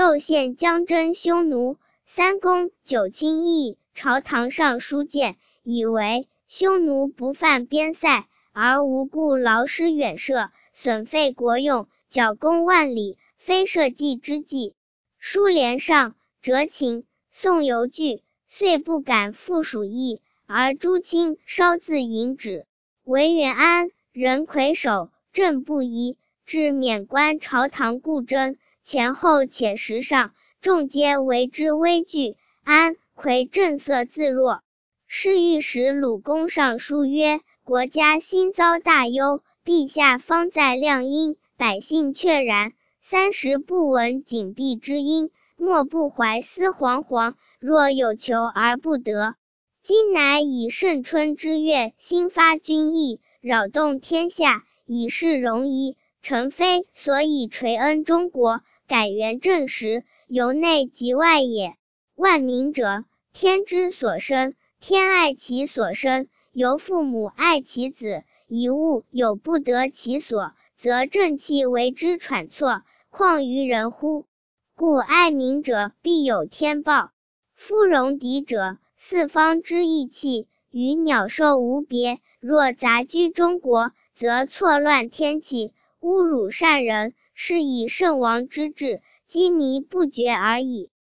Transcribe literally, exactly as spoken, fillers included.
窦宪将征匈奴，三公九卿议朝堂上书谏，以为匈奴不犯边塞，而无故劳师远涉，损费国用，剿攻万里，非社稷之计。书连上，折秦。宋犹惧，遂不敢复属邑，而诸卿稍自引止。惟元安、任魁首，政不一，至免官朝堂故争，前后且时上，众皆为之畏惧。安、魁正色自若。是御史鲁公上书曰：国家兴遭大忧，陛下方在亮阴，百姓确然。三十不闻紧闭之音，莫不怀思惶惶，若有求而不得。今乃以盛春之月兴发君意，扰动天下，以示戎夷。臣非所以垂恩中国，改元正时，由内及外也。万民者，天之所生，天爱其所生，由父母爱其子。一物有不得其所，则正气为之喘错，况于人乎？故爱民者，必有天报。夫戎狄者，四方之义气，与鸟兽无别。若杂居中国，则错乱天气，侮辱善人，是以圣王之治，积靡不绝而已。